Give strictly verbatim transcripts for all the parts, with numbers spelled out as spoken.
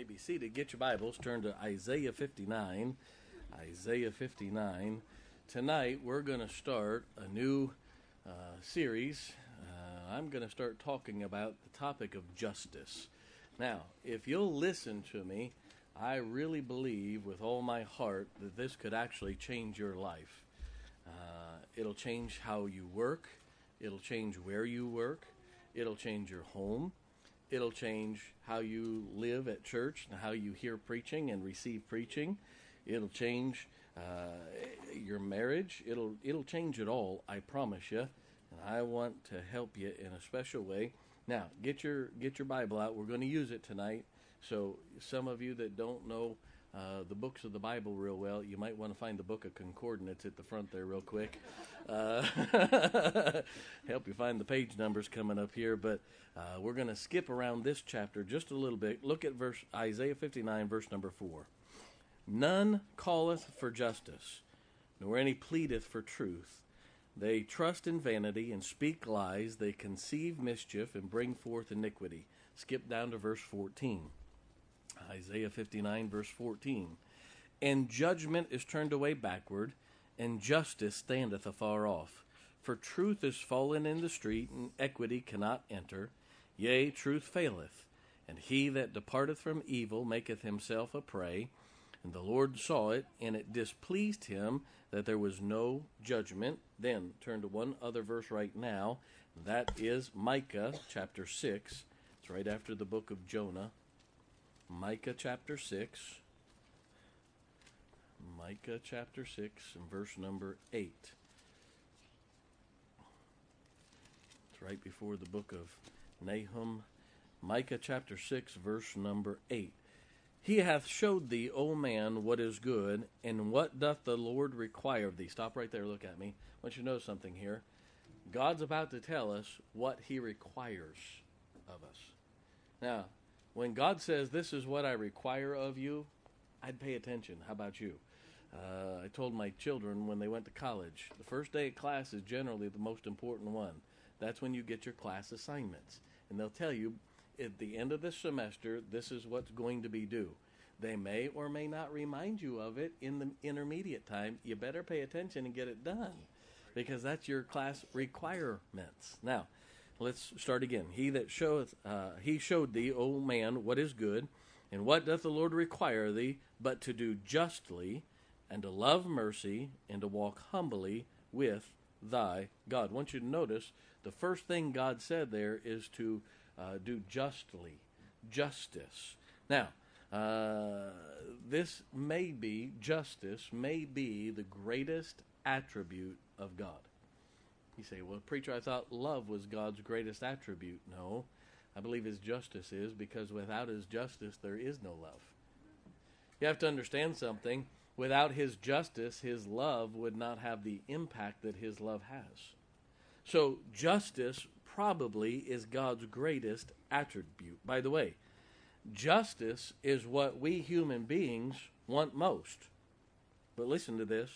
may be seated. Get your Bibles. Turn to Isaiah fifty-nine. Isaiah fifty-nine. Tonight we're going to start a new uh, series. Uh, I'm going to start talking about the topic of justice. Now, if you'll listen to me, I really believe with all my heart that this could actually change your life. Uh, it'll change how you work. It'll change where you work. It'll change your home. It'll change how you live at church and how you hear preaching and receive preaching. It'll change uh, your marriage. It'll it'll change it all, I promise you. And I want to help you in a special way. Now, get your get your Bible out. We're going to use it tonight. So some of you that don't know uh, the books of the Bible real well, you might want to find the Book of Concordance at the front there real quick. Uh, help you find the page numbers coming up here. But uh, we're going to skip around this chapter just a little bit. Look at verse Isaiah fifty-nine, verse number four. None calleth for justice, nor any pleadeth for truth. They trust in vanity and speak lies. They conceive mischief and bring forth iniquity. Skip down to verse fourteen. Isaiah fifty-nine, verse fourteen. And judgment is turned away backward, and justice standeth afar off. For truth is fallen in the street, and equity cannot enter. Yea, truth faileth, and he that departeth from evil maketh himself a prey. And the Lord saw it, and it displeased him that there was no judgment. Then turn to one other verse right now. That is Micah chapter six. It's right after the book of Jonah. Micah chapter six. Micah chapter six and verse number eight. It's right before the book of Nahum. Micah chapter six, verse number eight. He hath showed thee, O man, what is good, and what doth the Lord require of thee. Stop right there, look at me. I want you to know something here. God's about to tell us what he requires of us. Now, when God says, this is what I require of you, I'd pay attention. How about you? Uh, I told my children when they went to college, the first day of class is generally the most important one. That's when you get your class assignments. And they'll tell you, at the end of this semester, this is what's going to be due. They may or may not remind you of it in the intermediate time. You better pay attention and get it done, because that's your class requirements. Now, let's start again. He that showeth, uh, he showed thee, O man, what is good, and what doth the Lord require thee, but to do justly, and to love mercy, and to walk humbly with thy God. I want you to notice the first thing God said there is to uh, do justly, justice. Now, uh, this may be, justice may be the greatest attribute of God. You say, well, preacher, I thought love was God's greatest attribute. No, I believe his justice is, because without his justice, there is no love. You have to understand something. Without his justice, his love would not have the impact that his love has. So justice probably is God's greatest attribute. By the way, justice is what we human beings want most. But listen to this.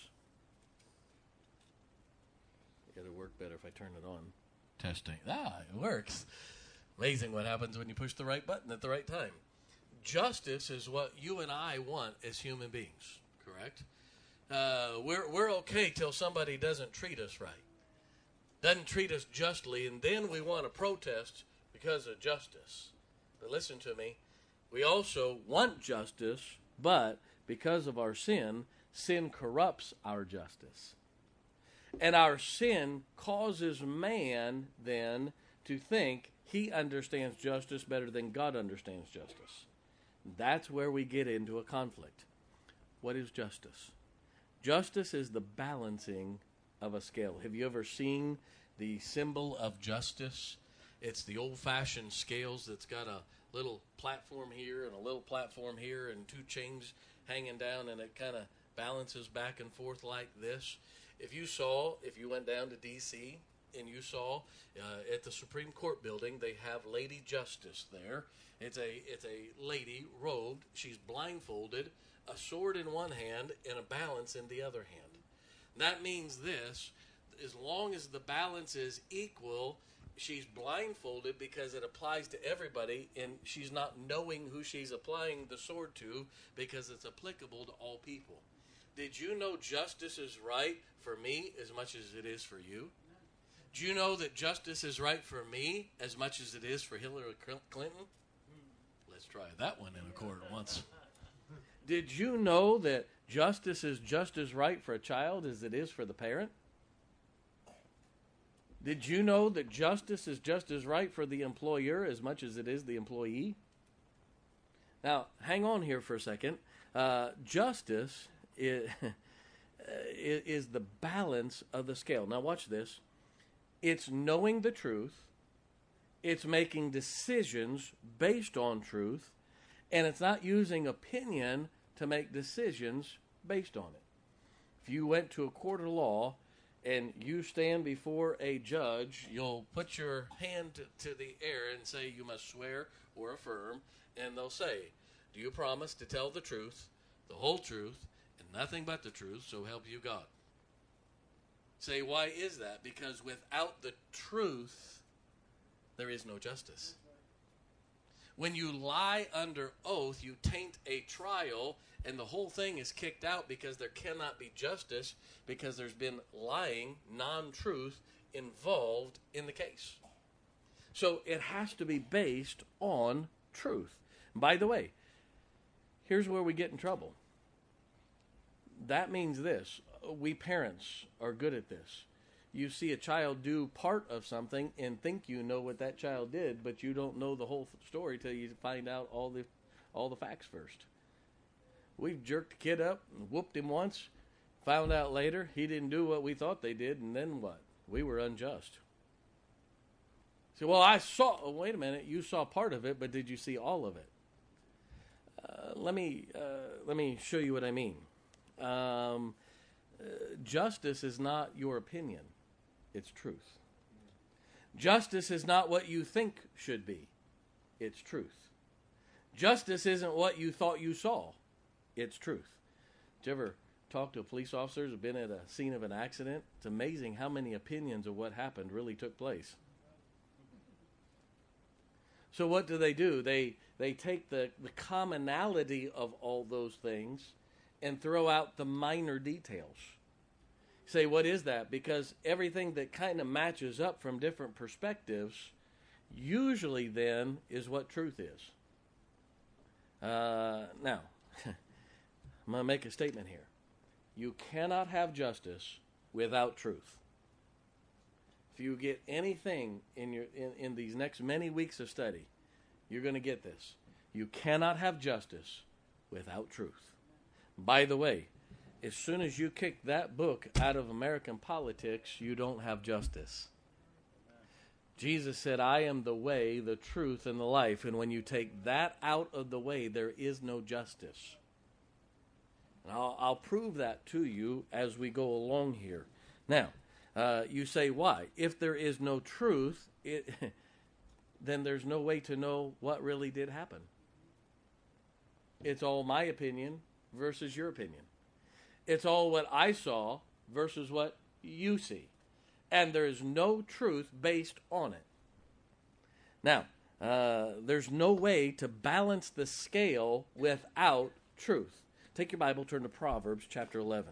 It'll work better if I turn it on. Testing. Ah, it works. Amazing what happens when you push the right button at the right time. Justice is what you and I want as human beings, correct? Uh, we're we're okay till somebody doesn't treat us right, doesn't treat us justly, and then we want to protest because of justice. But listen to me. We also want justice, but because of our sin, sin corrupts our justice. And our sin causes man then to think he understands justice better than God understands justice. That's where we get into a conflict. What is justice? Justice is the balancing of a scale. Have you ever seen the symbol of justice? It's the old-fashioned scales that's got a little platform here and a little platform here and two chains hanging down, and it kind of balances back and forth like this. If you saw, if you went down to D C and you saw uh, at the Supreme Court building, they have Lady Justice there. It's a it's a lady robed. She's blindfolded, a sword in one hand and a balance in the other hand. That means this: as long as the balance is equal, she's blindfolded because it applies to everybody, and she's not knowing who she's applying the sword to because it's applicable to all people. Did you know justice is right for me as much as it is for you? Do you know that justice is right for me as much as it is for Hillary Clinton? Let's try that one in a court once. Did you know that justice is just as right for a child as it is for the parent? Did you know that justice is just as right for the employer as much as it is the employee? Now, hang on here for a second. Uh, justice is, is the balance of the scale. Now, watch this. It's knowing the truth. It's making decisions based on truth. And it's not using opinion to make decisions based on it. If you went to a court of law and you stand before a judge, you'll put your hand to, to the air and say you must swear or affirm, and they'll say, do you promise to tell the truth, the whole truth, and nothing but the truth, so help you God? Say, why is that? Because without the truth, there is no justice. When you lie under oath, you taint a trial, and the whole thing is kicked out because there cannot be justice because there's been lying, non-truth involved in the case. So it has to be based on truth. By the way, here's where we get in trouble. That means this. We parents are good at this. You see a child do part of something and think you know what that child did, but you don't know the whole story till you find out all the all the facts first. We've jerked the kid up and whooped him once, found out later he didn't do what we thought they did, and then what? We were unjust. So, well, I saw, oh, wait a minute, you saw part of it, but did you see all of it? Uh, let me uh, let me show you what I mean. Um, uh, justice is not your opinion. It's truth. Justice is not what you think should be. It's truth. Justice isn't what you thought you saw. It's truth. Did you ever talk to a police officer who's been at a scene of an accident? It's amazing how many opinions of what happened really took place. So what do they do? They they take the, the commonality of all those things and throw out the minor details. Say, what is that? Because everything that kind of matches up from different perspectives usually then is what truth is. Uh, now, I'm going to make a statement here. You cannot have justice without truth. If you get anything in your in, in these next many weeks of study, you're going to get this. You cannot have justice without truth. By the way, as soon as you kick that book out of American politics, you don't have justice. Jesus said, I am the way, the truth, and the life. And when you take that out of the way, there is no justice. And I'll, I'll prove that to you as we go along here. Now, uh, you say, why? If there is no truth, it, then there's no way to know what really did happen. It's all my opinion versus your opinion. It's all what I saw versus what you see. And there is no truth based on it. Now, uh, there's no way to balance the scale without truth. Take your Bible, turn to Proverbs chapter eleven.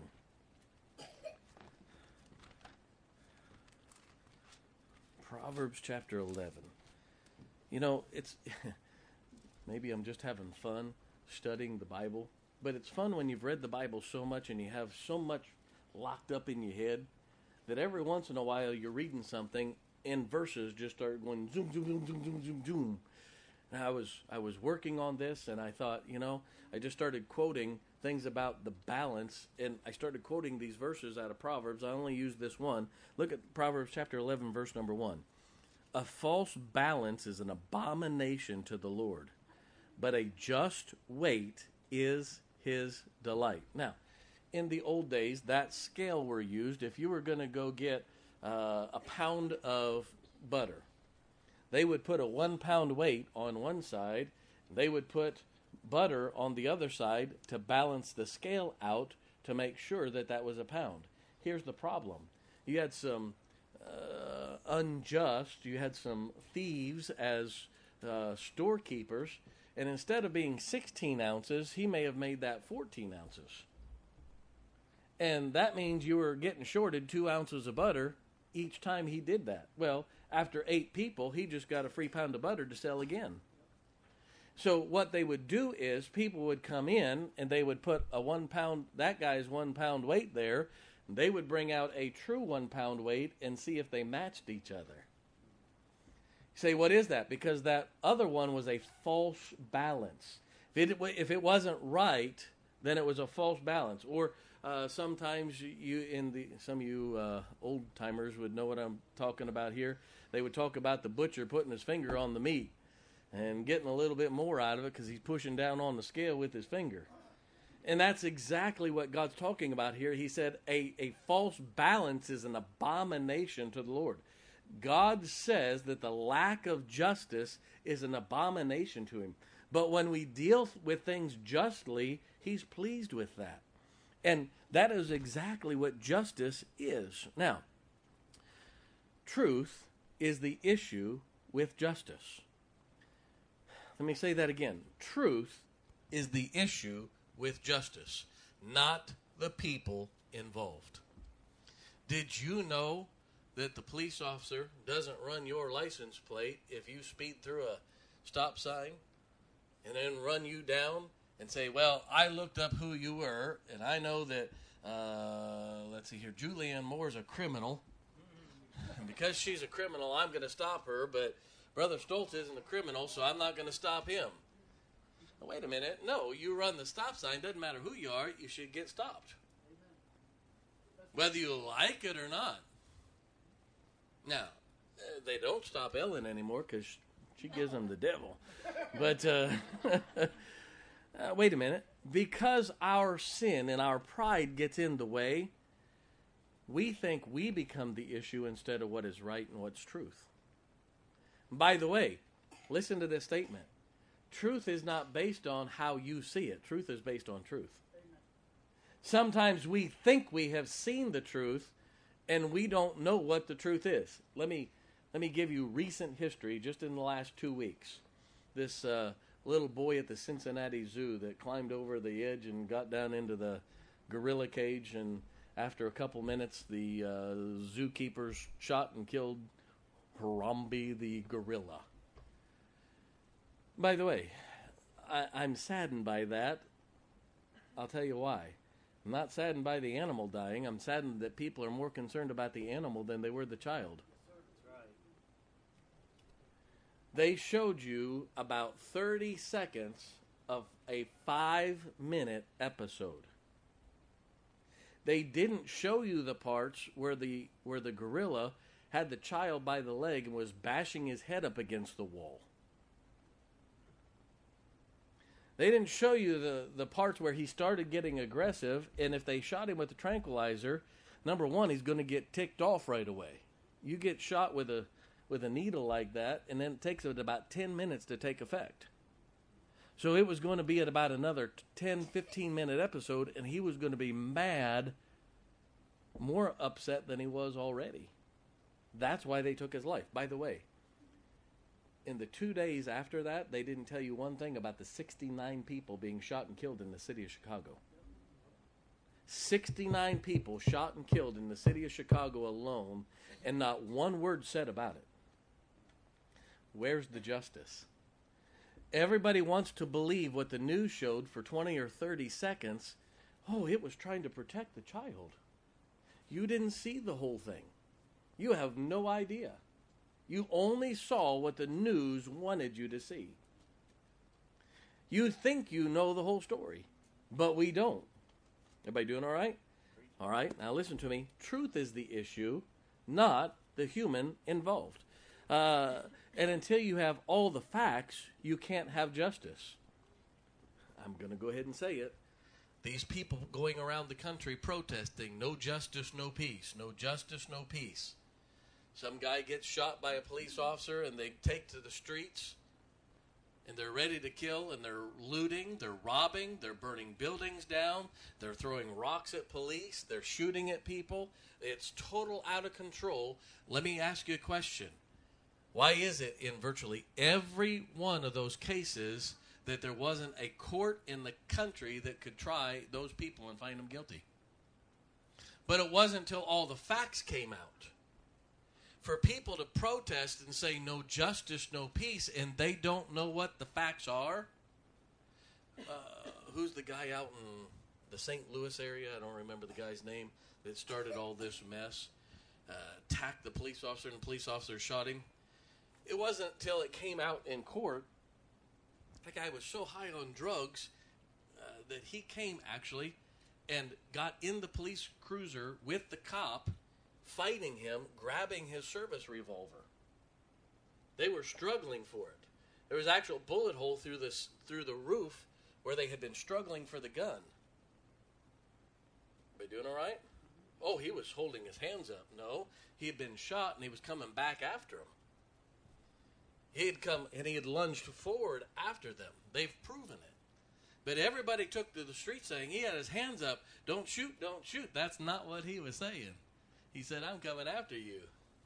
Proverbs chapter eleven. You know, it's maybe I'm just having fun studying the Bible, but it's fun when you've read the Bible so much and you have so much locked up in your head that every once in a while you're reading something and verses just start going zoom, zoom, zoom, zoom, zoom, zoom, zoom. And I was I was working on this, and I thought, you know, I just started quoting things about the balance, and I started quoting these verses out of Proverbs. I only used this one. Look at Proverbs chapter eleven, verse number one. A false balance is an abomination to the Lord, but a just weight is his delight. Now, in the old days, that scale were used. If you were going to go get uh, a pound of butter, they would put a one pound weight on one side. They would put butter on the other side to balance the scale out to make sure that that was a pound. Here's the problem. You had some uh, unjust. You had some thieves as uh, storekeepers, and instead of being sixteen ounces, he may have made that fourteen ounces. And that means you were getting shorted two ounces of butter each time he did that. Well, after eight people, he just got a free pound of butter to sell again. So what they would do is people would come in and they would put a one pound, that guy's one pound weight there. And they would bring out a true one pound weight and see if they matched each other. You say, what is that? Because that other one was a false balance. If it, if it wasn't right, then it was a false balance. Or uh, sometimes you, in the some of you uh, old timers would know what I'm talking about here. They would talk about the butcher putting his finger on the meat and getting a little bit more out of it because he's pushing down on the scale with his finger. And that's exactly what God's talking about here. He said a, a false balance is an abomination to the Lord. God says that the lack of justice is an abomination to him. But when we deal with things justly, he's pleased with that. And that is exactly what justice is. Now, truth is the issue with justice. Let me say that again. Truth is the issue with justice, not the people involved. Did you know that the police officer doesn't run your license plate if you speed through a stop sign and then run you down and say, well, I looked up who you were, and I know that, uh, let's see here, Julianne Moore's a criminal. And because she's a criminal, I'm going to stop her, but Brother Stoltz isn't a criminal, so I'm not going to stop him. Now, wait a minute. No, you run the stop sign. Doesn't matter who you are, you should get stopped. Whether you like it or not. Now, uh, they don't stop Ellen anymore because she gives them the devil. But, uh, uh, wait a minute. Because our sin and our pride gets in the way, we think we become the issue instead of what is right and what's truth. By the way, listen to this statement. Truth is not based on how you see it. Truth is based on truth. Amen. Sometimes we think we have seen the truth and we don't know what the truth is. Let me let me give you recent history just in the last two weeks. This uh, little boy at the Cincinnati Zoo that climbed over the edge and got down into the gorilla cage, and after a couple minutes the uh, zookeepers shot and killed Harambe the gorilla. By the way, I, I'm saddened by that. I'll tell you why. I'm not saddened by the animal dying. I'm saddened that people are more concerned about the animal than they were the child. That's right. They showed you about thirty seconds of a five-minute episode. They didn't show you the parts where the where the gorilla had the child by the leg and was bashing his head up against the wall. They didn't show you the, the parts where he started getting aggressive, and if they shot him with a tranquilizer, number one, he's going to get ticked off right away. You get shot with a with a needle like that, and then it takes it about ten minutes to take effect. So it was going to be at about another ten, fifteen minute episode, and he was going to be mad, more upset than he was already. That's why they took his life. By the way, in the two days after that, they didn't tell you one thing about the sixty-nine people being shot and killed in the city of Chicago. sixty-nine people shot and killed in the city of Chicago alone, and not one word said about it. Where's the justice? Everybody wants to believe what the news showed for twenty or thirty seconds. Oh, it was trying to protect the child. You didn't see the whole thing. You have no idea. You only saw what the news wanted you to see. You think you know the whole story, but we don't. Everybody doing all right? All right, now listen to me. Truth is the issue, not the human involved. Uh, and until you have all the facts, you can't have justice. I'm going to go ahead and say it. These people going around the country protesting, no justice, no peace, no justice, no peace. Some guy gets shot by a police officer and they take to the streets and they're ready to kill and they're looting, they're robbing. robbing, they're burning buildings down, they're throwing rocks at police, they're shooting at people. It's total out of control. Let me ask you a question. Why is it in virtually every one of those cases that there wasn't a court in the country that could try those people and find them guilty? But it wasn't until all the facts came out. For people to protest and say no justice, no peace, and they don't know what the facts are. Uh, who's the guy out in the Saint Louis area? I don't remember the guy's name that started all this mess. Uh, attacked the police officer, and the police officer shot him. It wasn't until it came out in court, that guy was so high on drugs uh, that he came actually and got in the police cruiser with the cop, fighting him, grabbing his service revolver. They were struggling for it. There was an actual bullet hole through this through the roof where they had been struggling for the gun. They doing all right? Oh, he was holding his hands up. No, he had been shot and he was coming back after him. He had come and he had lunged forward after them. They've proven it. But everybody took to the street saying he had his hands up. Don't shoot, don't shoot. That's not what he was saying. He said, I'm coming after you.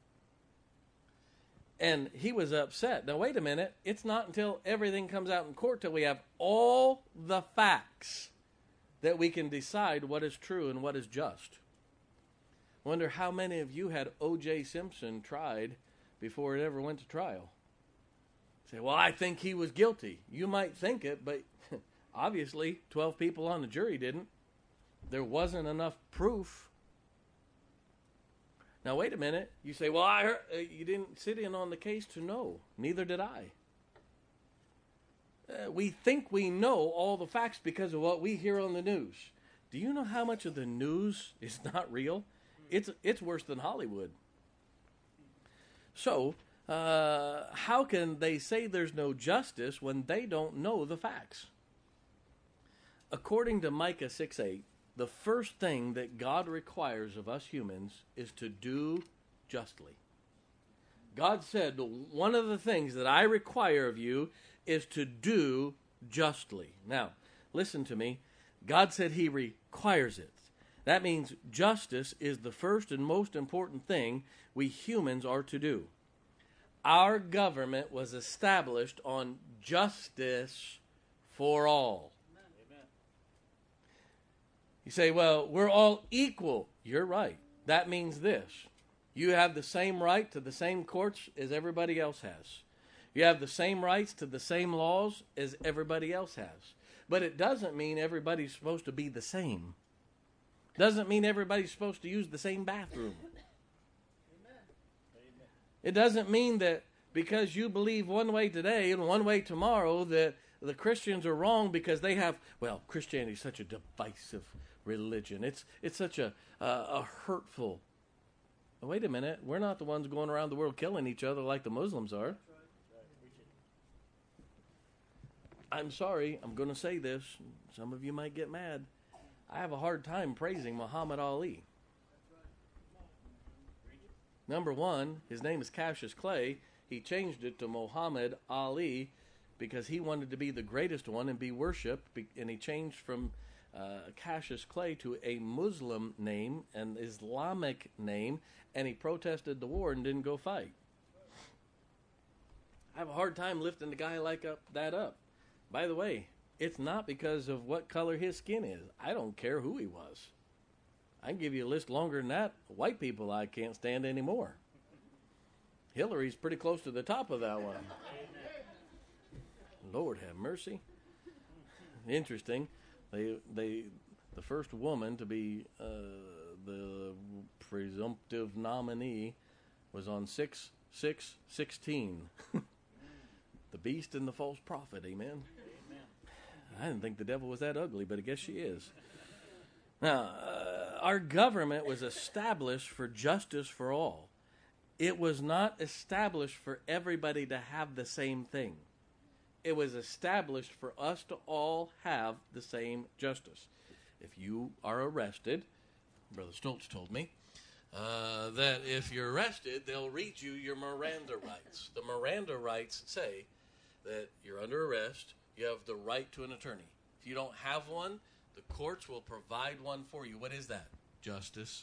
And he was upset. Now, wait a minute. It's not until everything comes out in court till we have all the facts that we can decide what is true and what is just. Wonder how many of you had O J Simpson tried before it ever went to trial. Say, well, I think he was guilty. You might think it, but obviously twelve people on the jury didn't. There wasn't enough proof. Now, wait a minute. You say, well, I heard, uh, you didn't sit in on the case to know. Neither did I. Uh, we think we know all the facts because of what we hear on the news. Do you know how much of the news is not real? It's, it's worse than Hollywood. So, uh, how can they say there's no justice when they don't know the facts? According to Micah six eight, the first thing that God requires of us humans is to do justly. God said, one of the things that I require of you is to do justly. Now, listen to me. God said he requires it. That means justice is the first and most important thing we humans are to do. Our government was established on justice for all. Amen. You say, well, we're all equal. You're right. That means this. You have the same right to the same courts as everybody else has. You have the same rights to the same laws as everybody else has. But it doesn't mean everybody's supposed to be the same. Doesn't mean everybody's supposed to use the same bathroom. It doesn't mean that because you believe one way today and one way tomorrow that the Christians are wrong because they have, well, Christianity is such a divisive religion. It's it's such a uh, a hurtful. Wait a minute, we're not the ones going around the world killing each other like the Muslims are. I'm sorry, I'm going to say this. Some of you might get mad. I have a hard time praising Muhammad Ali. Number one, his name is Cassius Clay. He changed it to Muhammad Ali because he wanted to be the greatest one and be worshipped. And he changed from uh, Cassius Clay to a Muslim name, an Islamic name, and he protested the war and didn't go fight. I have a hard time lifting a guy like up, that up. By the way, it's not because of what color his skin is. I don't care who he was. I can give you a list longer than that. White people I can't stand anymore. Hillary's pretty close to the top of that one. Lord have mercy. Interesting. They they the first woman to be uh, the presumptive nominee was on six six sixteen. The beast and the false prophet. Amen. I didn't think the devil was that ugly, but I guess she is. Now, uh, our government was established for justice for all. It was not established for everybody to have the same thing. It was established for us to all have the same justice. If you are arrested, Brother Stoltz told me, uh, that if you're arrested, they'll read you your Miranda rights. The Miranda rights say that you're under arrest, you have the right to an attorney. If you don't have one, the courts will provide one for you. What is that? Justice.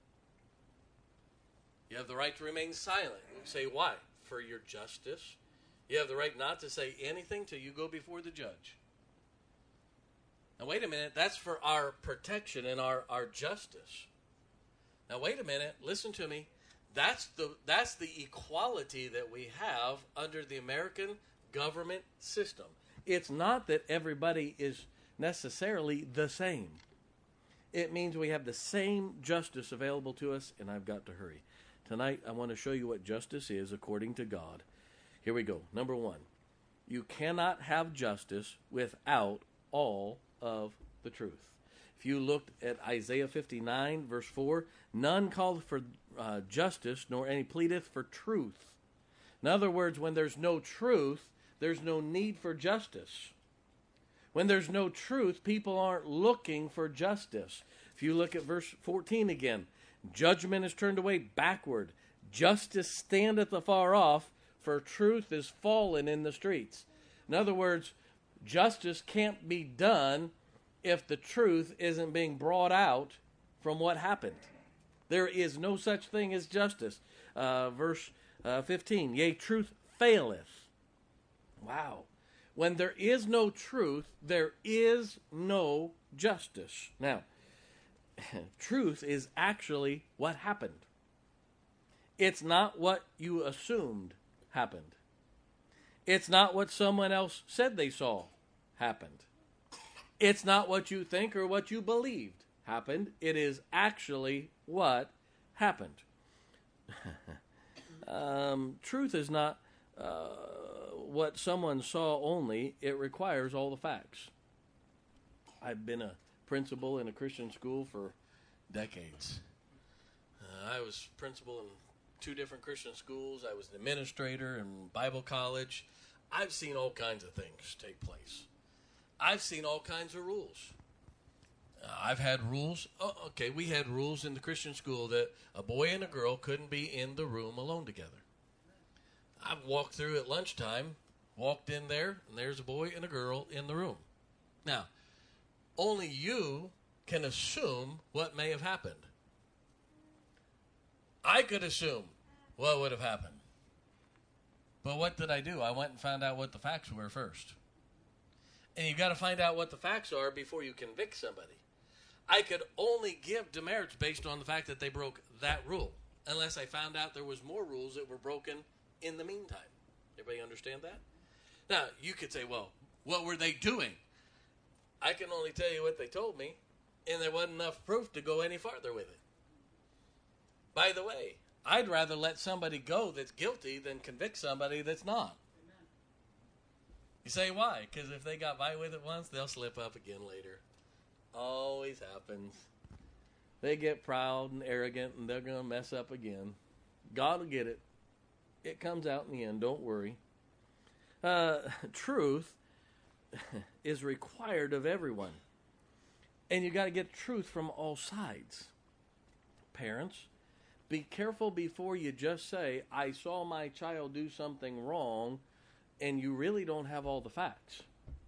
You have the right to remain silent. You say why? For your justice. You have the right not to say anything till you go before the judge. Now wait a minute, that's for our protection and our, our justice. Now wait a minute, listen to me. That's the that's the equality that we have under the American government system. It's not that everybody is necessarily the same. It means we have the same justice available to us, and I've got to hurry. Tonight, I want to show you what justice is according to God. Here we go. Number one, you cannot have justice without all of the truth. If you looked at Isaiah fifty-nine, verse four, none calleth for uh, justice, nor any pleadeth for truth. In other words, when there's no truth, there's no need for justice. When there's no truth, people aren't looking for justice. If you look at verse fourteen again, judgment is turned away backward. Justice standeth afar off, for truth is fallen in the streets. In other words, justice can't be done if the truth isn't being brought out from what happened. There is no such thing as justice. Uh, verse uh, fifteen, yea, truth faileth. Wow. When there is no truth, there is no justice. Now, truth is actually what happened. It's not what you assumed happened. It's not what someone else said they saw happened. It's not what you think or what you believed happened. It is actually what happened. um, truth is not uh, what someone saw only. It requires all the facts. I've been a principal in a Christian school for decades. Uh, I was principal in two different Christian schools. I was an administrator in Bible college. I've seen all kinds of things take place. I've seen all kinds of rules. Uh, I've had rules. Oh, okay, we had rules in the Christian school that a boy and a girl couldn't be in the room alone together. I've walked through at lunchtime, walked in there, and there's a boy and a girl in the room. Now, only you can assume what may have happened. I could assume what would have happened. But what did I do? I went and found out what the facts were first. And you've got to find out what the facts are before you convict somebody. I could only give demerits based on the fact that they broke that rule, unless I found out there was more rules that were broken in the meantime. Everybody understand that? Now, you could say, well, what were they doing? I can only tell you what they told me, and there wasn't enough proof to go any farther with it. By the way, I'd rather let somebody go that's guilty than convict somebody that's not. Amen. You say why? Because if they got by with it once, they'll slip up again later. Always happens. They get proud and arrogant, and they're going to mess up again. God will get it. It comes out in the end. Don't worry. Uh, truth is required of everyone. And you got to get truth from all sides. Parents, be careful before you just say, I saw my child do something wrong, and you really don't have all the facts.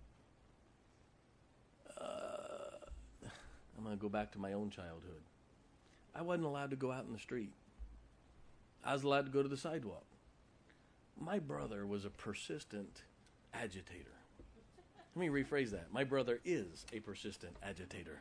Uh, I'm going to go back to my own childhood. I wasn't allowed to go out in the street. I was allowed to go to the sidewalk. My brother was a persistent agitator. Let me rephrase that. My brother is a persistent agitator.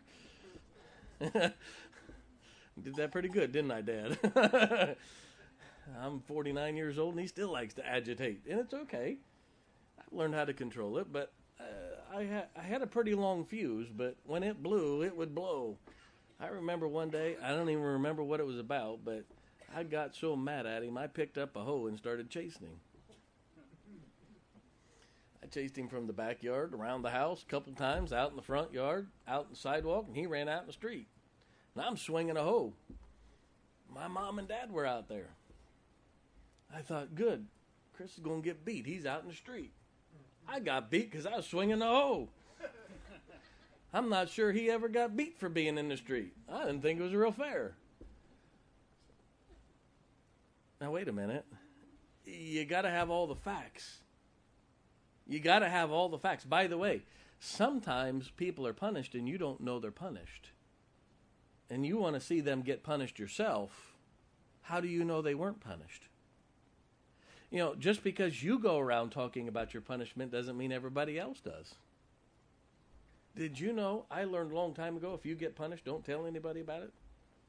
Did that pretty good, didn't I, Dad? I'm forty-nine years old, and he still likes to agitate, and it's okay. I've learned how to control it, but uh, I, ha- I had a pretty long fuse, but when it blew, it would blow. I remember one day, I don't even remember what it was about, but I got so mad at him, I picked up a hoe and started chasing him. I chased him from the backyard, around the house, a couple times, out in the front yard, out in the sidewalk, and he ran out in the street. And I'm swinging a hoe. My mom and dad were out there. I thought, good, Chris is going to get beat. He's out in the street. I got beat because I was swinging a hoe. I'm not sure he ever got beat for being in the street. I didn't think it was real fair. Now, wait a minute. You got to have all the facts. You got to have all the facts. By the way, Sometimes people are punished and you don't know they're punished. And you want to see them get punished yourself. How do you know they weren't punished? You know, just because you go around talking about your punishment doesn't mean everybody else does. Did you know, I learned a long time ago, if you get punished, don't tell anybody about it?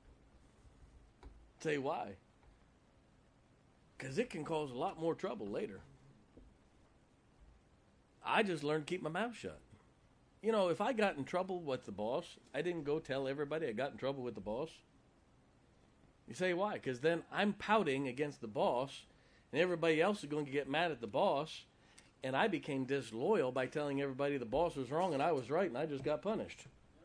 Say why? Because it can cause a lot more trouble later. I just learned to keep my mouth shut. You know, if I got in trouble with the boss, I didn't go tell everybody I got in trouble with the boss. You say why? Because then I'm pouting against the boss, and everybody else is going to get mad at the boss, and I became disloyal by telling everybody the boss was wrong and I was right, and I just got punished.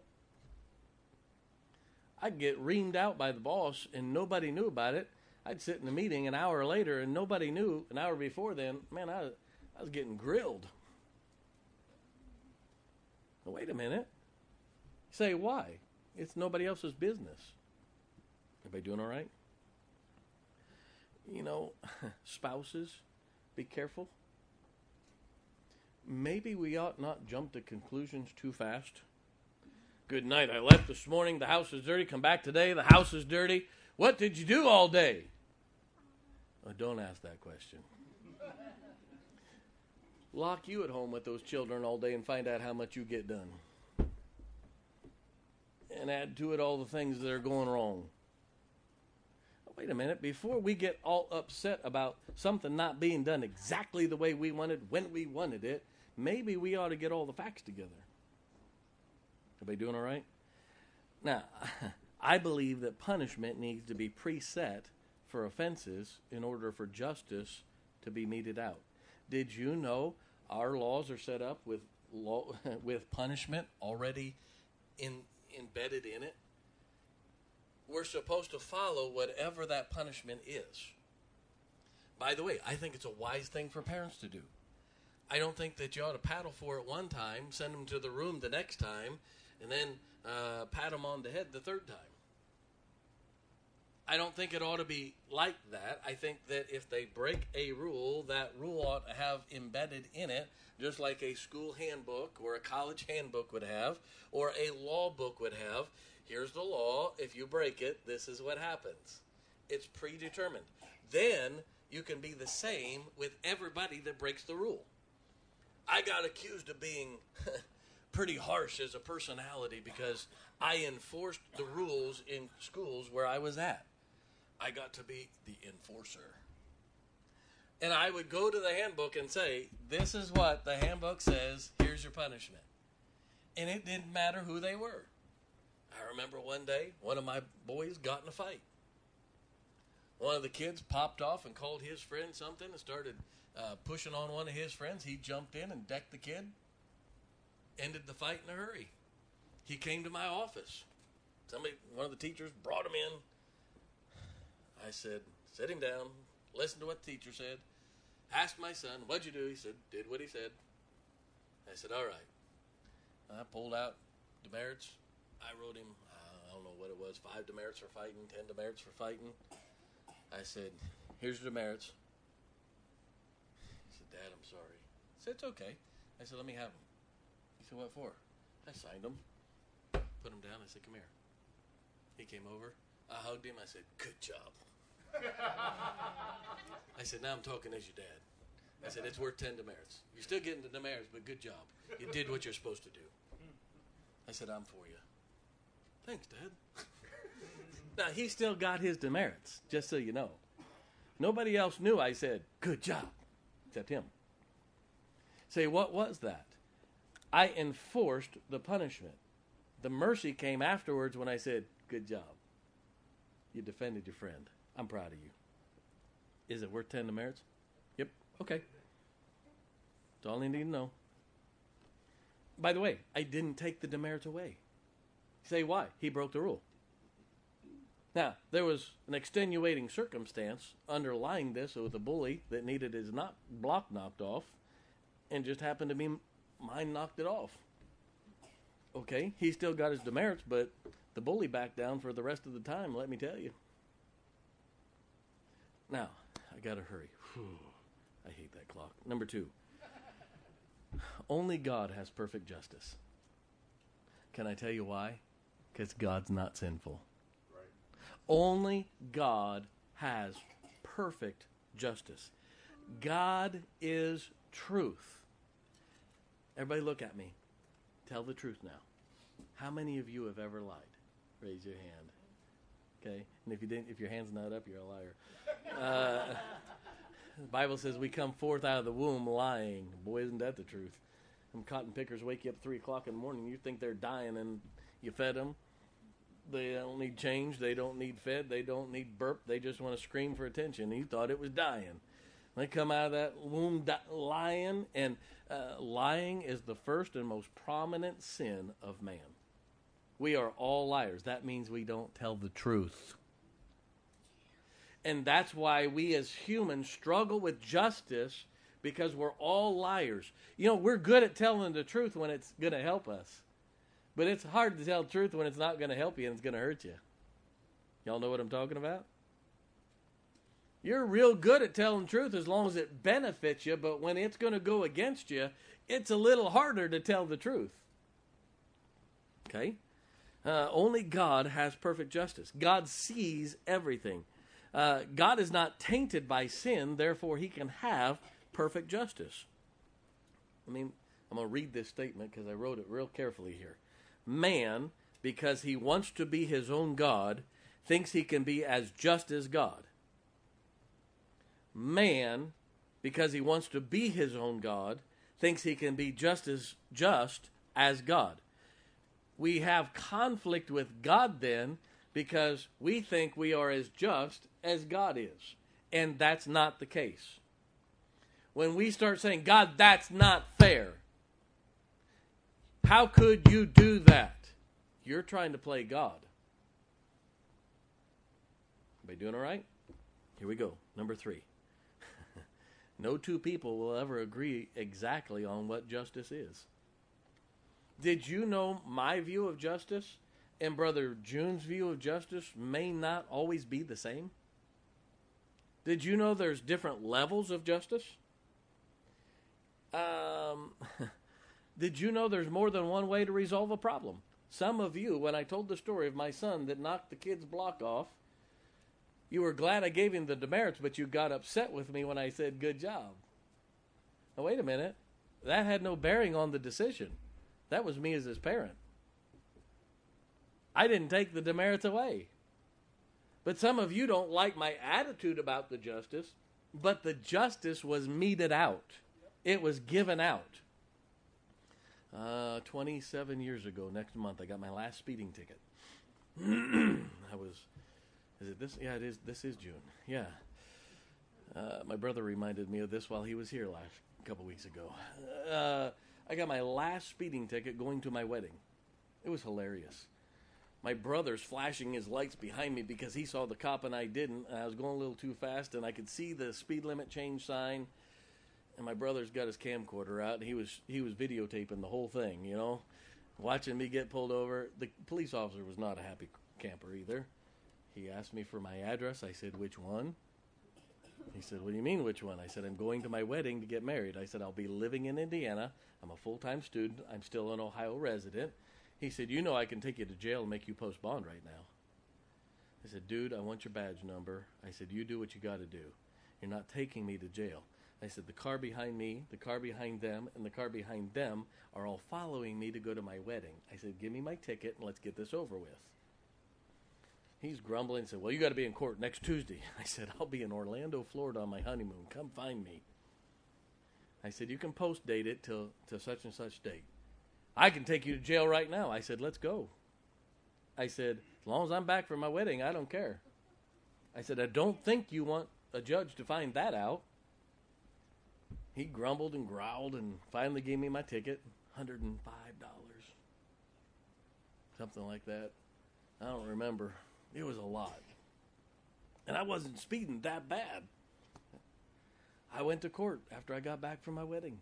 I'd get reamed out by the boss, and nobody knew about it. I'd sit in a meeting an hour later, and nobody knew. An hour before then, man, I, I was getting grilled. Now, wait a minute. Say why? It's nobody else's business. Everybody doing all right? You know, spouses, be careful. Maybe we ought not jump to conclusions too fast. Good night. I left this morning. The house is dirty. Come back today. The house is dirty. What did you do all day? Oh, don't ask that question. Lock you at home with those children all day and find out how much you get done. And add to it all the things that are going wrong. Wait a minute. Before we get all upset about something not being done exactly the way we wanted, when we wanted it, maybe we ought to get all the facts together. Everybody doing all right? Now, I believe that punishment needs to be preset for offenses in order for justice to be meted out. Did you know our laws are set up with law, with punishment already in, embedded in it? We're supposed to follow whatever that punishment is. By the way, I think it's a wise thing for parents to do. I don't think that you ought to paddle for it one time, send them to the room the next time, and then uh, pat them on the head the third time. I don't think it ought to be like that. I think that if they break a rule, that rule ought to have embedded in it, just like a school handbook or a college handbook would have, or a law book would have. Here's the law. If you break it, this is what happens. It's predetermined. Then you can be the same with everybody that breaks the rule. I got accused of being pretty harsh as a personality because I enforced the rules in schools where I was at. I got to be the enforcer. And I would go to the handbook and say, this is what the handbook says, here's your punishment. And it didn't matter who they were. I remember one day, one of my boys got in a fight. One of the kids popped off and called his friend something and started uh, pushing on one of his friends. He jumped in and decked the kid. Ended the fight in a hurry. He came to my office. Somebody, one of the teachers brought him in. I said, sit him down, listen to what the teacher said. Asked my son, what'd you do? He said, did what he said. I said, all right. I pulled out demerits. I wrote him, uh, I don't know what it was, five demerits for fighting, ten demerits for fighting. I said, here's your demerits. He said, Dad, I'm sorry. I said, it's okay. I said, let me have them. He said, what for? I signed them, put them down. I said, come here. He came over. I hugged him. I said, good job. I said, now I'm talking as your dad. I said, it's worth ten demerits. You're still getting the demerits, but good job. You did what you're supposed to do. I said, I'm for you. Thanks, Dad. Now, he still got his demerits, just so you know. Nobody else knew I said, good job, except him. Say, what was that? I enforced the punishment. The mercy came afterwards when I said, good job. You defended your friend. I'm proud of you. Is it worth ten demerits? Yep. Okay. That's all I need to know. By the way, I didn't take the demerits away. Say why? He broke the rule. Now, there was an extenuating circumstance underlying this with a bully that needed his knock, block knocked off, and just happened to be mine knocked it off. Okay, he still got his demerits, but the bully backed down for the rest of the time, let me tell you. Now, I got to hurry. Whew, I hate that clock. Number two. only God has perfect justice. Can I tell you why? Because God's not sinful. Right. Only God has perfect justice. God is truth. Everybody look at me. Tell the truth now. How many of you have ever lied? Raise your hand. Okay? And if you didn't, if your hand's not up, you're a liar. Uh, the Bible says we come forth out of the womb lying. Boy, isn't that the truth? Them cotton pickers wake you up at three o'clock in the morning. You think they're dying and you fed them. They don't need change. They don't need fed. They don't need burp. They just want to scream for attention. You thought it was dying. They come out of that womb di- lying, and uh, lying is the first and most prominent sin of man. We are all liars. That means we don't tell the truth. And that's why we as humans struggle with justice, because we're all liars. You know, we're good at telling the truth when it's going to help us. But it's hard to tell the truth when it's not going to help you and it's going to hurt you. Y'all know what I'm talking about? You're real good at telling the truth as long as it benefits you, but when it's going to go against you, it's a little harder to tell the truth. Okay? Uh, only God has perfect justice. God sees everything. Uh, God is not tainted by sin, therefore he can have perfect justice. I mean, I'm going to read this statement because I wrote it real carefully here. Man, because he wants to be his own God, thinks he can be as just as God. Man, because he wants to be his own God, thinks he can be just as just as God. We have conflict with God then because we think we are as just as God is. And that's not the case. When we start saying, God, that's not fair. How could you do that? You're trying to play God. Everybody doing all right? Here we go. Number three. No two people will ever agree exactly on what justice is. Did you know my view of justice and Brother June's view of justice may not always be the same? Did you know there's different levels of justice? Um, did you know there's more than one way to resolve a problem? Some of you, when I told the story of my son that knocked the kid's block off, you were glad I gave him the demerits, but you got upset with me when I said, good job. Now, wait a minute. That had no bearing on the decision. That was me as his parent. I didn't take the demerits away. But some of you don't like my attitude about the justice, but the justice was meted out. It was given out. Uh, twenty-seven years ago, next month, I got my last speeding ticket. I was... Is it this? Yeah, it is. This is June. Yeah. Uh, my brother reminded me of this while he was here last couple weeks ago. Uh, I got my last speeding ticket going to my wedding. It was hilarious. My brother's flashing his lights behind me because he saw the cop and I didn't. And I was going a little too fast, and I could see the speed limit change sign. And my brother's got his camcorder out, and he was he was videotaping the whole thing, you know, watching me get pulled over. The police officer was not a happy camper either. He asked me for my address. I said, which one? He said, what do you mean, which one? I said, I'm going to my wedding to get married. I said, I'll be living in Indiana. I'm a full-time student. I'm still an Ohio resident. He said, you know I can take you to jail and make you post bond right now. I said, dude, I want your badge number. I said, you do what you got to do. You're not taking me to jail. I said, the car behind me, the car behind them, and the car behind them are all following me to go to my wedding. I said, give me my ticket and let's get this over with. He's grumbling and said, well, you got to be in court next Tuesday. I said, I'll be in Orlando, Florida on my honeymoon. Come find me. I said, you can post date it till, till such and such date. I can take you to jail right now. I said, let's go. I said, as long as I'm back for my wedding, I don't care. I said, I don't think you want a judge to find that out. He grumbled and growled and finally gave me my ticket, one hundred five dollars. Something like that. I don't remember. It was a lot. And I wasn't speeding that bad. I went to court after I got back from my wedding.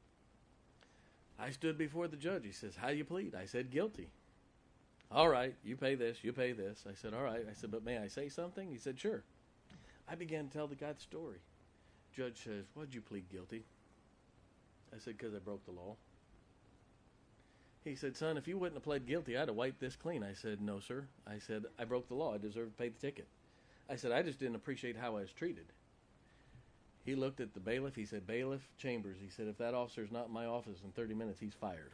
I stood before the judge. He says, how do you plead? I said, guilty. All right, you pay this, you pay this. I said, all right. I said, but may I say something? He said, sure. I began to tell the guy the story. Judge says, why'd you plead guilty? I said, because I broke the law. He said, son, if you wouldn't have pled guilty, I'd have wiped this clean. I said, no, sir. I said, I broke the law. I deserve to pay the ticket. I said, I just didn't appreciate how I was treated. He looked at the bailiff. He said, Bailiff Chambers, he said, if that officer's not in my office in thirty minutes, he's fired.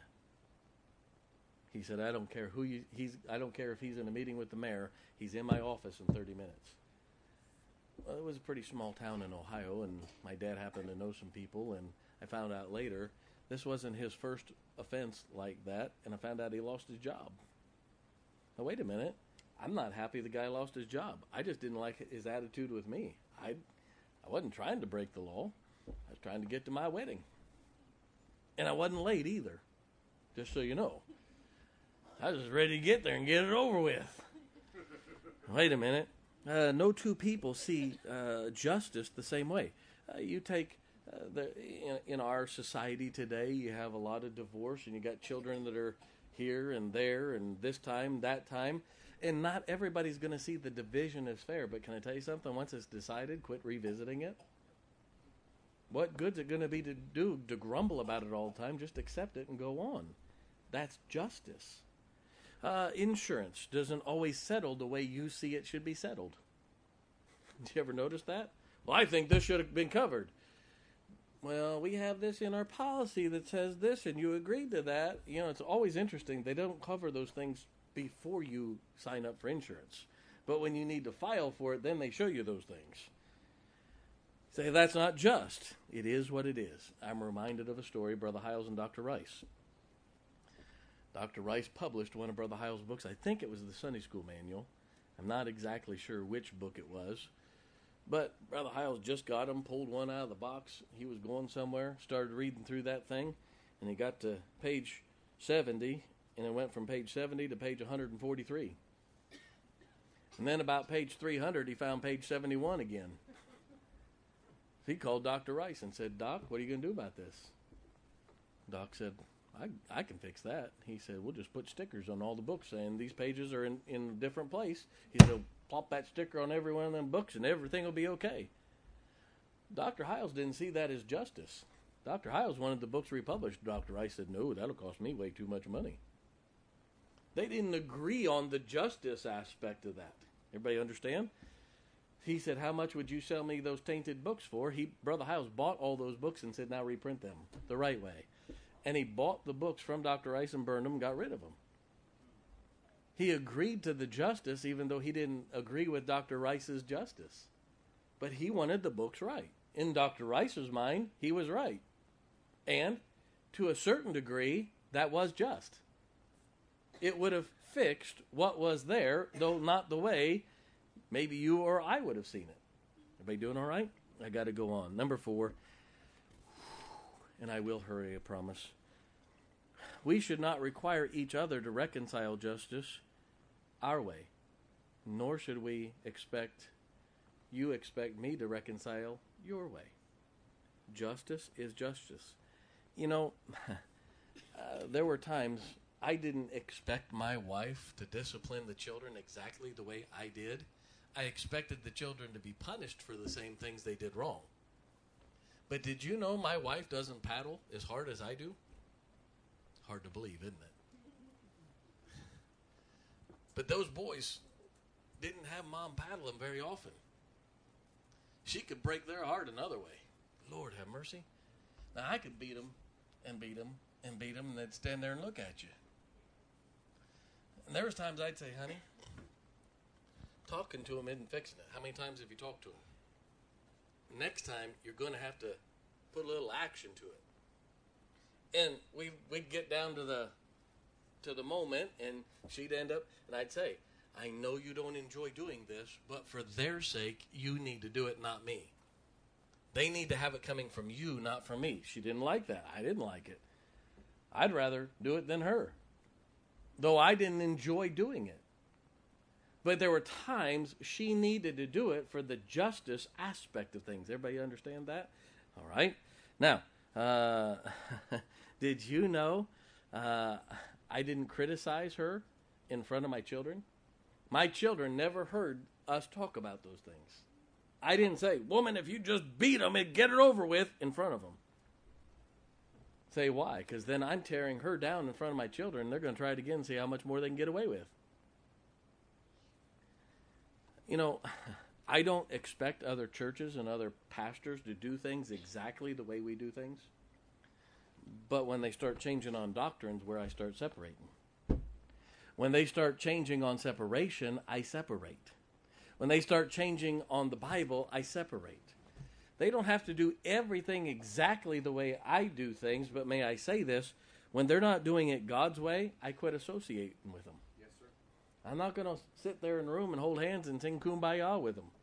He said, I don't care who you, he's, I don't care if he's in a meeting with the mayor. He's in my office in thirty minutes. Well, it was a pretty small town in Ohio, and my dad happened to know some people, and I found out later this wasn't his first offense like that, and I found out he lost his job. Now, wait a minute. I'm not happy the guy lost his job. I just didn't like his attitude with me. I, I wasn't trying to break the law. I was trying to get to my wedding. And I wasn't late either, just so you know. I was just ready to get there and get it over with. Wait a minute. Uh, no two people see uh, justice the same way. Uh, you take uh, the in, in our society today, you have a lot of divorce, and you got children that are here and there, and this time, that time, and not everybody's going to see the division as fair. But can I tell you something? Once it's decided, quit revisiting it. What good's it going to be to do to grumble about it all the time? Just accept it and go on. That's justice. Uh, insurance doesn't always settle the way you see it should be settled. Did you ever notice that? Well, I think this should have been covered. Well, we have this in our policy that says this, and you agreed to that. You know, it's always interesting. They don't cover those things before you sign up for insurance. But when you need to file for it, then they show you those things. Say, that's not just. It is what it is. I'm reminded of a story, Brother Hiles and Doctor Rice. Doctor Rice published one of Brother Hiles' books. I think it was the Sunday School Manual. I'm not exactly sure which book it was. But Brother Hiles just got him, pulled one out of the box. He was going somewhere, started reading through that thing, and he got to page seventy, and it went from page seventy to page one forty-three. And then about page three hundred, he found page seventy-one again. He called Doctor Rice and said, Doc, what are you going to do about this? Doc said, I, I can fix that. He said, we'll just put stickers on all the books saying these pages are in, in a different place. He said, plop that sticker on every one of them books and everything will be okay. Doctor Hiles didn't see that as justice. Doctor Hiles wanted the books republished. Doctor Rice said, no, that'll cost me way too much money. They didn't agree on the justice aspect of that. Everybody understand? He said, how much would you sell me those tainted books for? He, Brother Hiles bought all those books and said, now reprint them the right way. And he bought the books from Doctor Rice and burned them and got rid of them. He agreed to the justice even though he didn't agree with Doctor Rice's justice. But he wanted the books right. In Doctor Rice's mind, he was right. And to a certain degree, that was just. It would have fixed what was there, though not the way maybe you or I would have seen it. Everybody doing all right? I got to go on. Number four, and I will hurry, I promise. We should not require each other to reconcile justice our way, nor should we expect, you expect me to reconcile your way. Justice is justice. You know, uh, there were times I didn't expect my wife to discipline the children exactly the way I did. I expected the children to be punished for the same things they did wrong. But did you know my wife doesn't paddle as hard as I do? Hard to believe, isn't it? But those boys didn't have mom paddle them very often. She could break their heart another way. Lord have mercy. Now I could beat them and beat them and beat them, and they'd stand there and look at you. And there was times I'd say, honey, talking to them isn't fixing it. How many times have you talked to them? Next time, you're going to have to put a little action to it. And we, we'd get down to the to the moment, and she'd end up, and I'd say, I know you don't enjoy doing this, but for their sake, you need to do it, not me. They need to have it coming from you, not from me. She didn't like that. I didn't like it. I'd rather do it than her, though I didn't enjoy doing it. But there were times she needed to do it for the justice aspect of things. Everybody understand that? All right. Now, uh, did you know uh, I didn't criticize her in front of my children? My children never heard us talk about those things. I didn't say, woman, if you just beat them and get it over with in front of them. Say why? Because then I'm tearing her down in front of my children. They're going to try it again and see how much more they can get away with. You know, I don't expect other churches and other pastors to do things exactly the way we do things. But when they start changing on doctrines, where I start separating. When they start changing on separation, I separate. When they start changing on the Bible, I separate. They don't have to do everything exactly the way I do things, but may I say this, when they're not doing it God's way, I quit associating with them. Yes, sir. I'm not going to sit there in the room and hold hands and sing Kumbaya with them.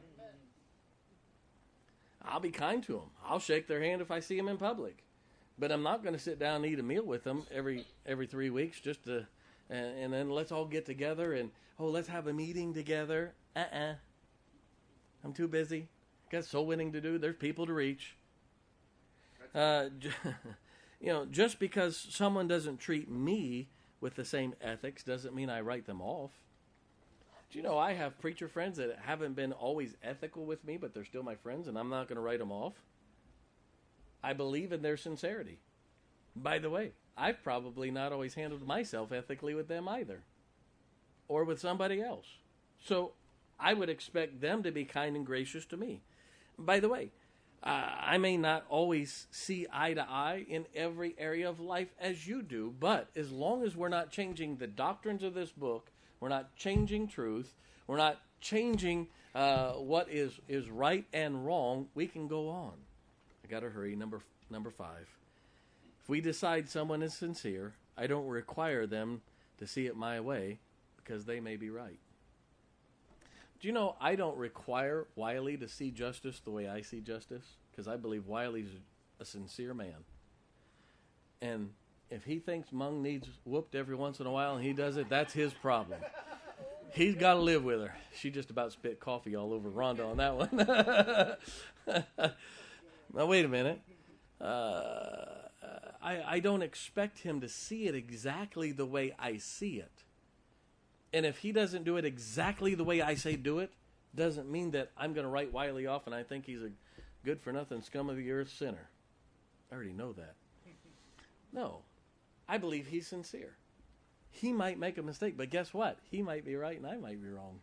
I'll be kind to them. I'll shake their hand if I see them in public. But I'm not going to sit down and eat a meal with them every every three weeks just to, and, and then let's all get together and, oh, let's have a meeting together. Uh-uh. I'm too busy. Got soul winning to do. There's people to reach. Uh, you know, just because someone doesn't treat me with the same ethics doesn't mean I write them off. Do you know I have preacher friends that haven't been always ethical with me, but they're still my friends, and I'm not going to write them off? I believe in their sincerity. By the way, I've probably not always handled myself ethically with them either, or with somebody else. So I would expect them to be kind and gracious to me. By the way, uh, I may not always see eye to eye in every area of life as you do, but as long as we're not changing the doctrines of this book, we're not changing truth, we're not changing uh, what is, is right and wrong, we can go on. I got to hurry. Number number five. If we decide someone is sincere, I don't require them to see it my way because they may be right. Do you know I don't require Wiley to see justice the way I see justice? Because I believe Wiley's a sincere man. And if he thinks Mung needs whooped every once in a while and he does it, that's his problem. He's got to live with her. She just about spit coffee all over Rhonda on that one. Now, wait a minute. Uh, I, I don't expect him to see it exactly the way I see it. And if he doesn't do it exactly the way I say do it, doesn't mean that I'm going to write Wiley off and I think he's a good-for-nothing scum of the earth sinner. I already know that. No. I believe he's sincere. He might make a mistake, but guess what? He might be right and I might be wrong.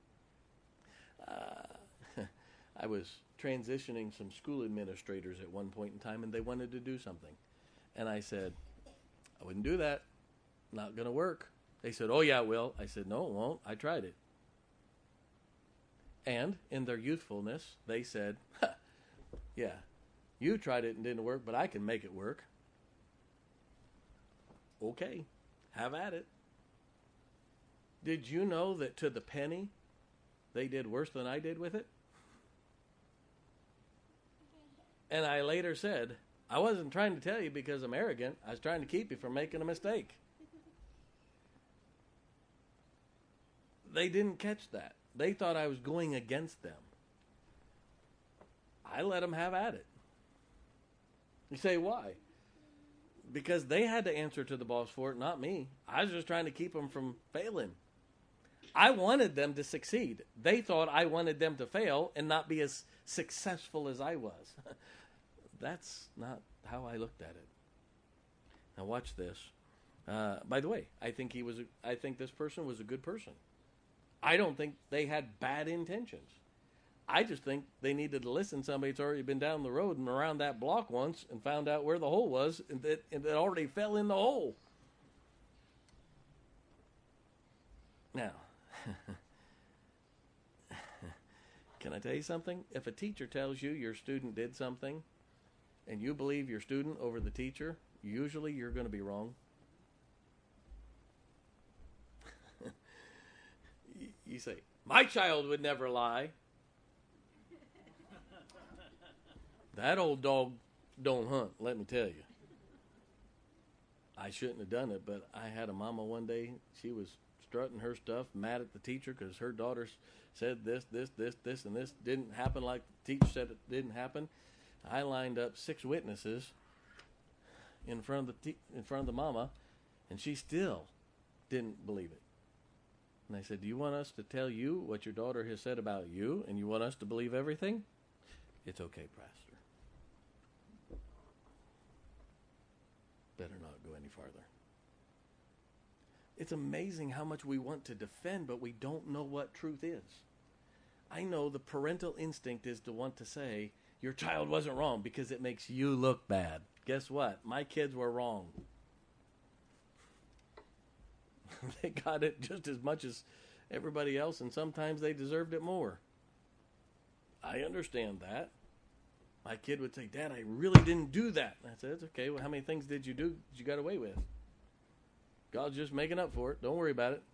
Uh, I was transitioning some school administrators at one point in time, and they wanted to do something. And I said, I wouldn't do that. Not going to work. They said, oh, yeah, it will. I said, no, it won't. I tried it. And in their youthfulness, they said, yeah, you tried it and didn't work, but I can make it work. Okay, have at it. Did you know that to the penny, they did worse than I did with it? And I later said, I wasn't trying to tell you because I'm arrogant. I was trying to keep you from making a mistake. They didn't catch that. They thought I was going against them. I let them have at it. You say, why? Because they had to answer to the boss for it, not me. I was just trying to keep them from failing. I wanted them to succeed. They thought I wanted them to fail and not be as successful as I was. That's not how I looked at it. Now watch this. Uh, by the way, I think he was. A, I think this person was a good person. I don't think they had bad intentions. I just think they needed to listen to somebody that's already been down the road and around that block once and found out where the hole was and that, and that already fell in the hole. Now, can I tell you something? If a teacher tells you your student did something and you believe your student over the teacher, usually you're going to be wrong. You say, my child would never lie. That old dog don't hunt, let me tell you. I shouldn't have done it, but I had a mama one day. She was strutting her stuff, mad at the teacher because her daughter said this, this, this, this, and this didn't happen like the teacher said it didn't happen. I lined up six witnesses in front of the te- in front of the mama, and she still didn't believe it. And I said, do you want us to tell you what your daughter has said about you, and you want us to believe everything? It's okay, Pastor. It's amazing how much we want to defend, but we don't know what truth is. I know the parental instinct is to want to say, your child wasn't wrong because it makes you look bad. Guess what? My kids were wrong. They got it just as much as everybody else, and sometimes they deserved it more. I understand that. My kid would say, Dad, I really didn't do that. And I said, it's okay. Well, how many things did you do that you got away with? God's just making up for it. Don't worry about it.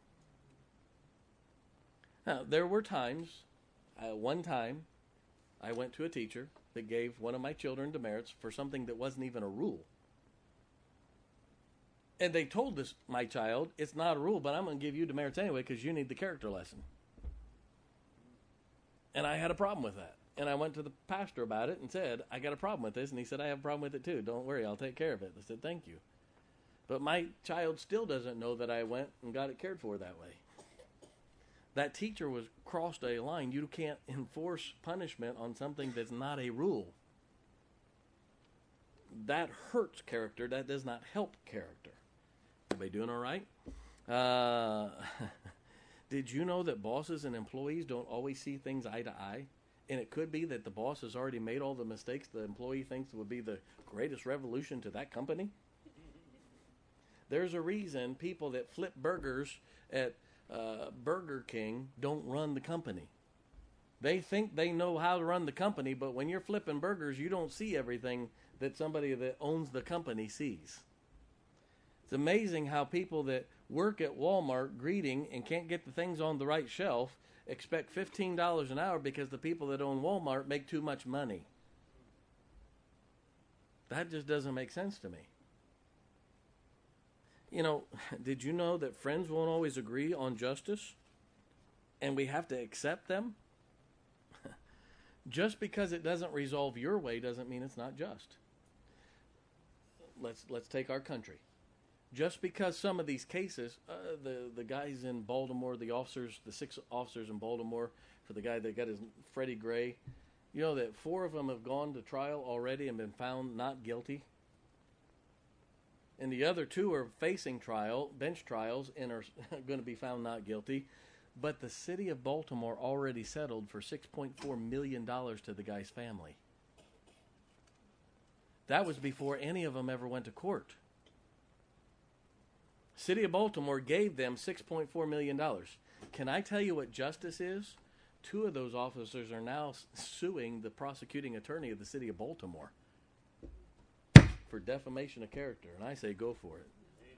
Now, there were times, uh, one time, I went to a teacher that gave one of my children demerits for something that wasn't even a rule. And they told this, my child, it's not a rule, but I'm going to give you demerits anyway because you need the character lesson. And I had a problem with that. And I went to the pastor about it and said, I got a problem with this. And he said, I have a problem with it too. Don't worry, I'll take care of it. I said, thank you. But my child still doesn't know that I went and got it cared for that way. That teacher was crossed a line. You can't enforce punishment on something that's not a rule. That hurts character. That does not help character. Everybody doing all right? Uh, did you know that bosses and employees don't always see things eye to eye? And it could be that the boss has already made all the mistakes the employee thinks would be the greatest revolution to that company. There's a reason people that flip burgers at uh, Burger King don't run the company. They think they know how to run the company, but when you're flipping burgers, you don't see everything that somebody that owns the company sees. It's amazing how people that work at Walmart greeting and can't get the things on the right shelf expect fifteen dollars an hour because the people that own Walmart make too much money. That just doesn't make sense to me. You know, did you know that friends won't always agree on justice? And we have to accept them? Just because it doesn't resolve your way doesn't mean it's not just. Let's let's take our country. Just because some of these cases, uh, the, the guys in Baltimore, the officers, the six officers in Baltimore, for the guy that got his Freddie Gray, you know that four of them have gone to trial already and been found not guilty? And the other two are facing trial, bench trials, and are going to be found not guilty. But the city of Baltimore already settled for six point four million dollars to the guy's family. That was before any of them ever went to court. City of Baltimore gave them six point four million dollars. Can I tell you what justice is? Two of those officers are now suing the prosecuting attorney of the city of Baltimore for defamation of character, and I say go for it.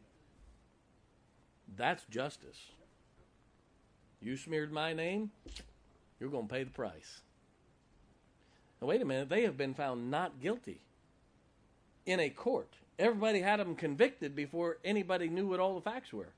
That's justice. You smeared my name, you're going to pay the price. Now, wait a minute, they have been found not guilty in a court. Everybody had them convicted before anybody knew what all the facts were.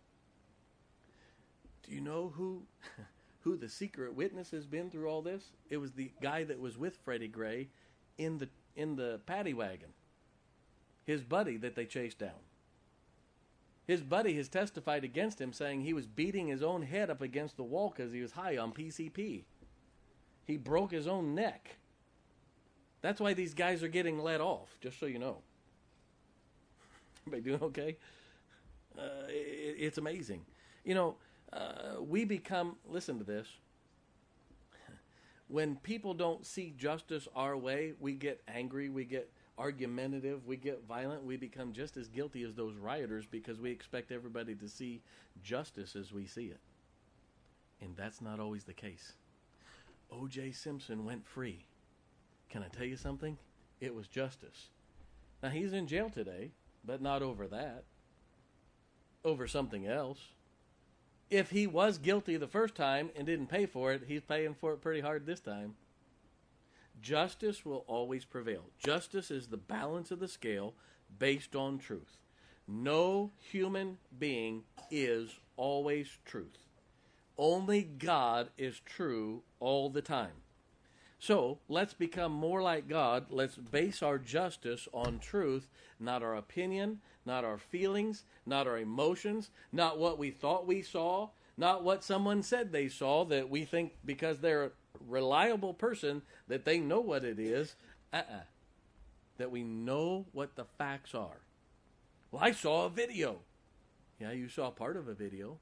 Do you know who who the secret witness has been through all this? It was the guy that was with Freddie Gray in the in the paddy wagon. His buddy that they chased down. His buddy has testified against him, saying he was beating his own head up against the wall because he was high on P C P. He broke his own neck. That's why these guys are getting let off, just so you know. Everybody doing okay? Uh, it, it's amazing. You know, uh, we become, listen to this. When people don't see justice our way, we get angry, we get argumentative, we get violent, we become just as guilty as those rioters because we expect everybody to see justice as we see it. And that's not always the case. O J Simpson went free. Can I tell you something? It was justice. Now, he's in jail today, but not over that. Over something else. If he was guilty the first time and didn't pay for it, he's paying for it pretty hard this time. Justice will always prevail. Justice is the balance of the scale based on truth. No human being is always truth. Only God is true all the time. So let's become more like God. Let's base our justice on truth, not our opinion, not our feelings, not our emotions, not what we thought we saw, not what someone said they saw that we think because they're a reliable person that they know what it is. Uh-uh. That we know what the facts are. Well, I saw a video. Yeah, you saw part of a video.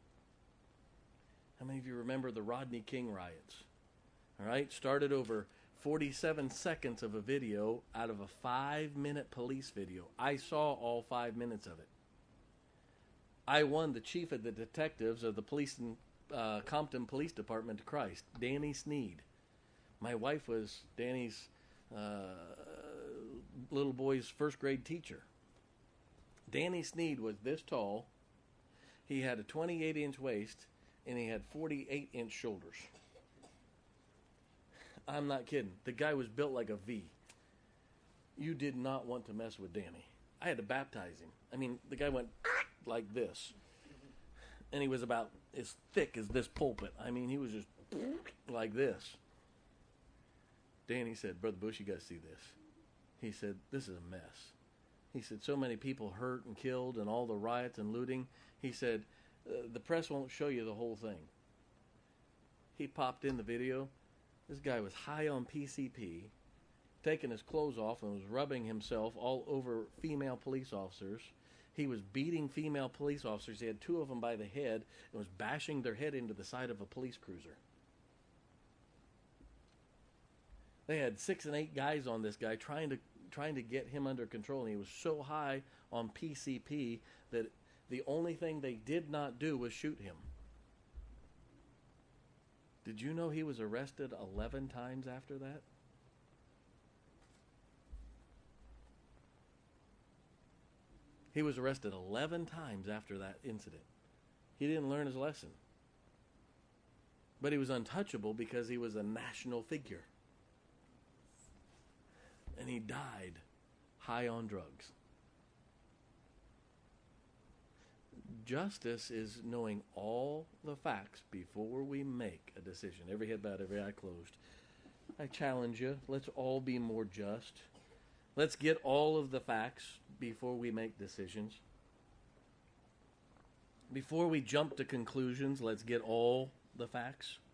How many of you remember the Rodney King riots? All right, started over forty-seven seconds of a video out of a five-minute police video. I saw all five minutes of it. I won the chief of the detectives of the police in uh, Compton Police Department to Christ, Danny Sneed. My wife was Danny's uh, little boy's first grade teacher. Danny Sneed was this tall. He had a twenty-eight inch waist, and he had forty-eight inch shoulders. I'm not kidding. The guy was built like a V. You did not want to mess with Danny. I had to baptize him. I mean, the guy went like this. And he was about as thick as this pulpit. I mean, he was just like this. Danny said, Brother Bush, you got to see this. He said, this is a mess. He said, so many people hurt and killed and all the riots and looting. He said, uh, the press won't show you the whole thing. He popped in the video. This guy was high on P C P, taking his clothes off and was rubbing himself all over female police officers. He was beating female police officers. He had two of them by the head and was bashing their head into the side of a police cruiser. They had six and eight guys on this guy trying to trying to get him under control, and he was so high on P C P that the only thing they did not do was shoot him. Did you know he was arrested eleven times after that? He was arrested eleven times after that incident. He didn't learn his lesson. But he was untouchable because he was a national figure. And he died high on drugs. Justice is knowing all the facts before we make a decision. Every head bowed, every eye closed. I challenge you, let's all be more just. Let's get all of the facts before we make decisions. Before we jump to conclusions, let's get all the facts.